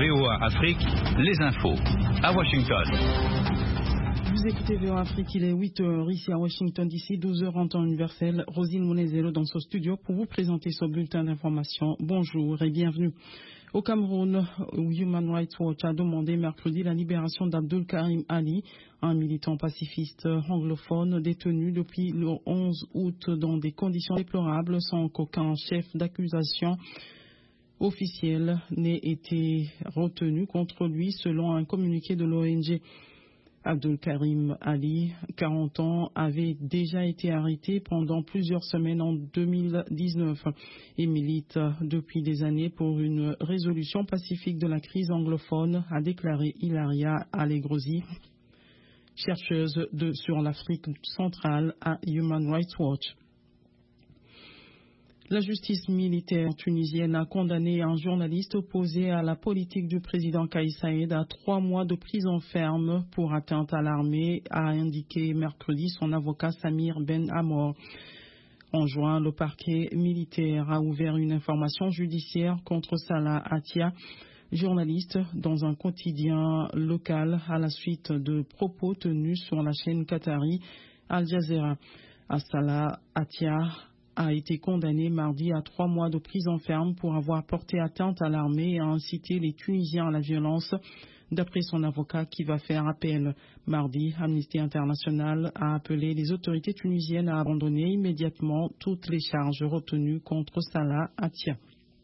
VOA Afrique, les infos à Washington. Vous écoutez VOA Afrique, il est 8h ici à Washington DC, 12h en temps universel. Rosine Mounezelo dans ce studio pour vous présenter ce bulletin d'information. Bonjour et bienvenue. Au Cameroun, Human Rights Watch a demandé mercredi la libération d'Abdul Karim Ali, un militant pacifiste anglophone détenu depuis le 11 août dans des conditions déplorables sans qu'aucun chef d'accusation officiel n'ait été retenu contre lui selon un communiqué de l'ONG. Abdul Karim Ali, 40 ans, avait déjà été arrêté pendant plusieurs semaines en 2019 et milite depuis des années pour une résolution pacifique de la crise anglophone, a déclaré Hilaria Allegrosi, chercheuse sur l'Afrique centrale à Human Rights Watch. La justice militaire tunisienne a condamné un journaliste opposé à la politique du président Kais Saied à 3 mois de prison ferme pour atteinte à l'armée, a indiqué mercredi son avocat Samir Ben Amor. En juin, le parquet militaire a ouvert une information judiciaire contre Salah Atia, journaliste dans un quotidien local à la suite de propos tenus sur la chaîne qatari Al Jazeera. Salah Atia a été condamné mardi à 3 mois de prison ferme pour avoir porté atteinte à l'armée et a incité les Tunisiens à la violence, d'après son avocat qui va faire appel. Mardi, Amnesty International a appelé les autorités tunisiennes à abandonner immédiatement toutes les charges retenues contre Salah Atia.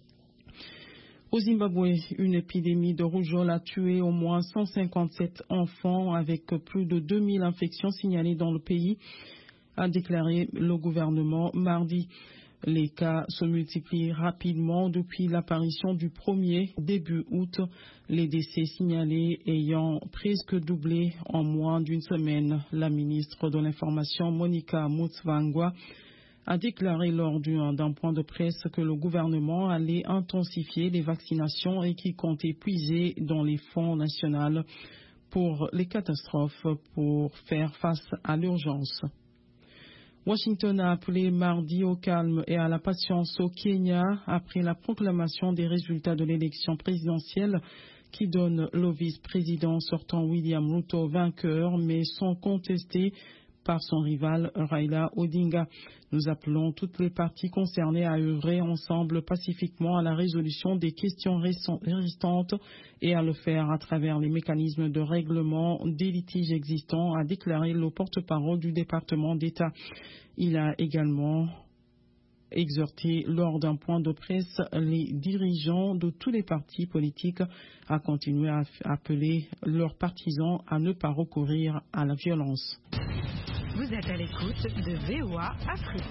Au Zimbabwe, une épidémie de rougeole a tué au moins 157 enfants avec plus de 2000 infections signalées dans le pays, a déclaré le gouvernement mardi. Les cas se multiplient rapidement depuis l'apparition du premier début août, les décès signalés ayant presque doublé en moins d'une semaine. La ministre de l'Information, Monica Mutsvangwa, a déclaré lors d'un point de presse que le gouvernement allait intensifier les vaccinations et qu'il comptait puiser dans les fonds nationaux pour les catastrophes pour faire face à l'urgence. Washington a appelé mardi au calme et à la patience au Kenya après la proclamation des résultats de l'élection présidentielle qui donne le vice-président sortant William Ruto vainqueur, mais sont contestés par son rival Raila Odinga. Nous appelons toutes les parties concernées à œuvrer ensemble pacifiquement à la résolution des questions restantes et à le faire à travers les mécanismes de règlement des litiges existants, a déclaré le porte-parole du département d'État. Il a également exhorté lors d'un point de presse les dirigeants de tous les partis politiques à continuer à appeler leurs partisans à ne pas recourir à la violence. Vous êtes à l'écoute de VOA Afrique.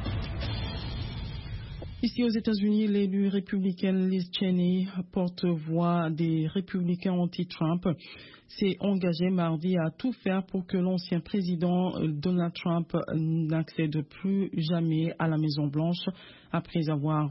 Ici aux États-Unis, l'élu républicaine Liz Cheney, porte-voix des républicains anti-Trump, s'est engagé mardi à tout faire pour que l'ancien président Donald Trump n'accède plus jamais à la Maison-Blanche après avoir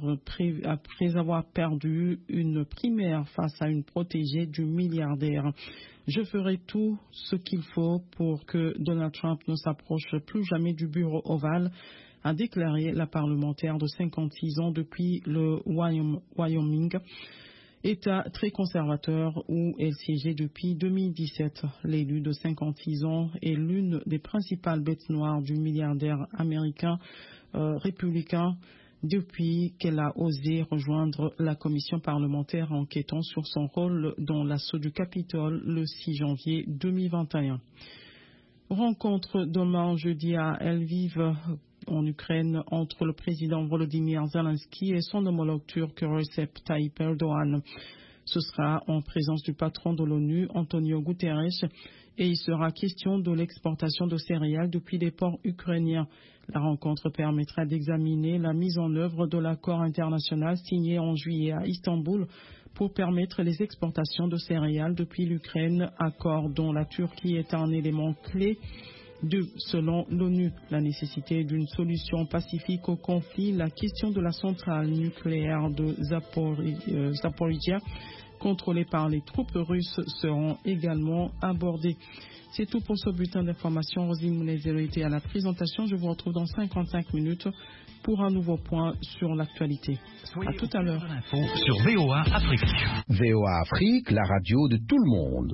perdu une primaire face à une protégée du milliardaire. Je ferai tout ce qu'il faut pour que Donald Trump ne s'approche plus jamais du bureau ovale, a déclaré la parlementaire de 56 ans depuis le Wyoming, État très conservateur où elle siégeait depuis 2017. L'élu de 56 ans est l'une des principales bêtes noires du milliardaire américain républicain depuis qu'elle a osé rejoindre la commission parlementaire enquêtant sur son rôle dans l'assaut du Capitole le 6 janvier 2021. Rencontre demain jeudi à Lviv en Ukraine entre le président Volodymyr Zelensky et son homologue turc Recep Tayyip Erdogan. Ce sera en présence du patron de l'ONU, Antonio Guterres, et il sera question de l'exportation de céréales depuis les ports ukrainiens. La rencontre permettra d'examiner la mise en œuvre de l'accord international signé en juillet à Istanbul pour permettre les exportations de céréales depuis l'Ukraine, accord dont la Turquie est un élément clé. Selon l'ONU, la nécessité d'une solution pacifique au conflit, la question de la centrale nucléaire de Zaporizhia, contrôlée par les troupes russes, seront également abordées. C'est tout pour ce bulletin d'information. Rosine Mounezelo était à la présentation. Je vous retrouve dans 55 minutes pour un nouveau point sur l'actualité. À tout à l'heure. Sur VOA Afrique. VOA Afrique, la radio de tout le monde.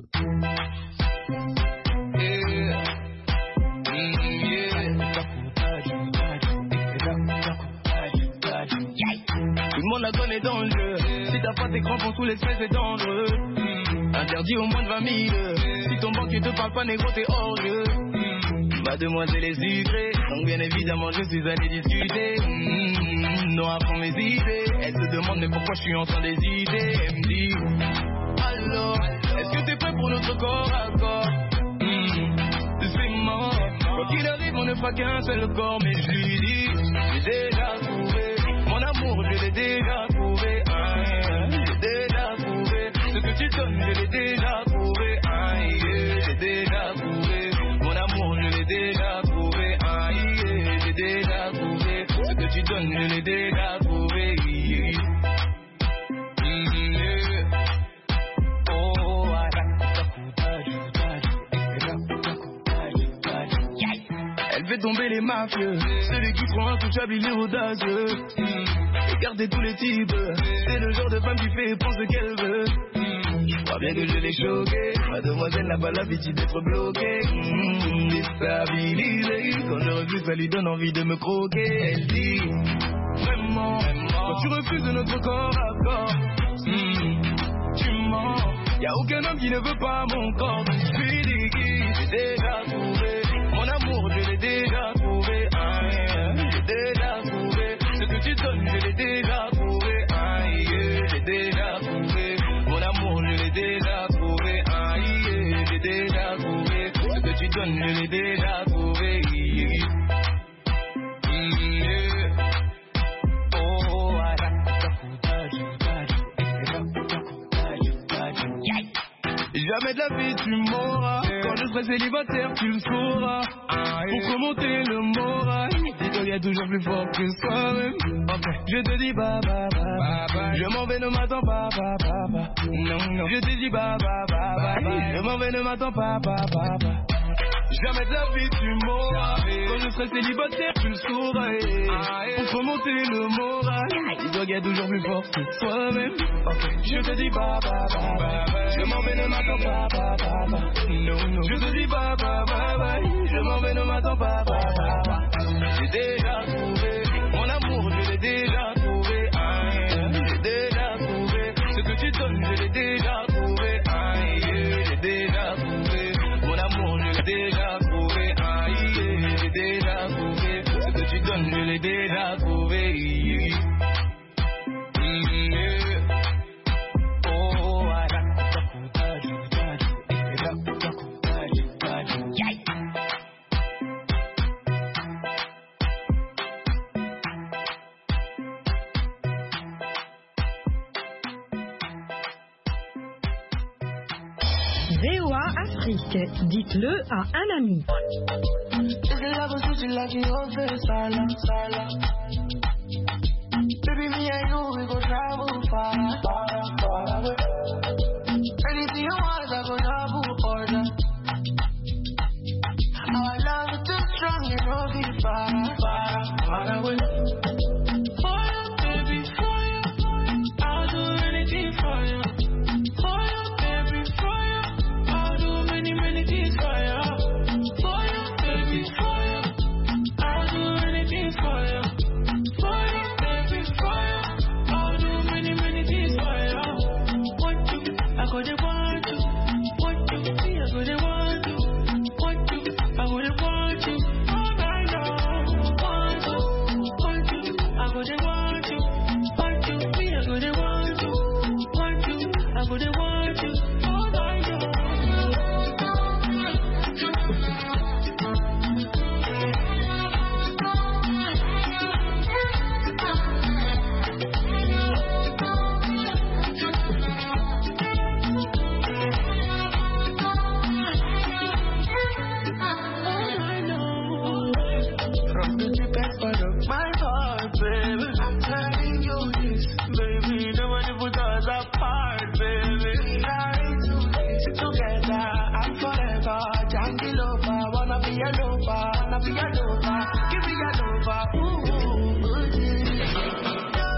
Tout le monde la connaît dans le jeu. Si t'as pas tes crampons sous l'espèce, c'est dangereux. Interdit au moins de 20 000. Si ton banquier te parle pas, négro, t'es hors jeu. Mademoiselle est sucrée, donc bien évidemment je suis allé discuter. Non, à fond mes idées. Elle se demande mais pourquoi je suis en train d'hésiter. Elle me dit, alors, est-ce que t'es prêt pour notre corps à corps? C'est mort. Quoi qu'il arrive, on ne fera qu'un seul corps. Mais je lui dis, j'ai déjà trouvé. Mon amour, je l'ai déjà trouvé. J'ai déjà trouvé. Ce que tu donnes, je l'ai déjà trouvé. J'ai déjà trouvé. Mon amour, je l'ai déjà trouvé. J'ai déjà trouvé. Ce que tu donnes, je l'ai déjà trouvé. Elle fait tomber les mafieux. Celui qui prend intouchable, il est audacieux. Regardez tous les types. C'est le genre de femme qui fait et pense ce qu'elle veut. Je crois bien que je l'ai choquée. Mademoiselle n'a pas l'habitude d'être bloquée. Déstabilisée. Quand je refuse, ça lui donne envie de me croquer. Elle dit, vraiment, quand tu refuses notre corps à corps, tu mens. Y'a aucun homme qui ne veut pas mon corps. Donc je lui dis, j'ai déjà trouvé. Mon amour, je l'ai déjà trouvé. J'ai déjà trouvé. Ce que tu donnes, je l'ai déjà trouvé. J'ai déjà trouvé. Mon amour, je l'ai déjà trouvé. J'ai déjà trouvé. Ce que tu donnes, je l'ai déjà trouvé. Jamais de la vie tu m'auras. Quand je serai célibataire tu le sauras. Pour remonter le moral, dis-toi y a toujours plus fort que soi-même. Je te dis bye bye bye bye. Je m'en vais, ne m'attends pas bye bye bye. Non. Je te dis bye bye bye bye. Je m'en vais, ne m'attends pas bye bye bye. Jamais de la vie tu m'auras. Quand je serai célibataire tu le sauras. Pour remonter le moral, dis-toi y a toujours plus fort que soi-même. Je te dis bye bye bye bye. Je m'en vais, ne m'attends pas bye bye bye. Non. Je te dis bye bye bye bye. Je m'en vais, ne m'attends pas bye bye bye. J'ai déjà trouvé. Mon amour, je l'ai déjà trouvé. J'ai déjà trouvé. Ce que tu donnes, je l'ai déjà trouvé. J'ai déjà trouvé. Mon amour, je l'ai déjà trouvé. J'ai déjà trouvé. Ce que tu donnes, je l'ai déjà trouvé. VOA Afrique, dites-le à un ami. Baby, me and you, we go travel far.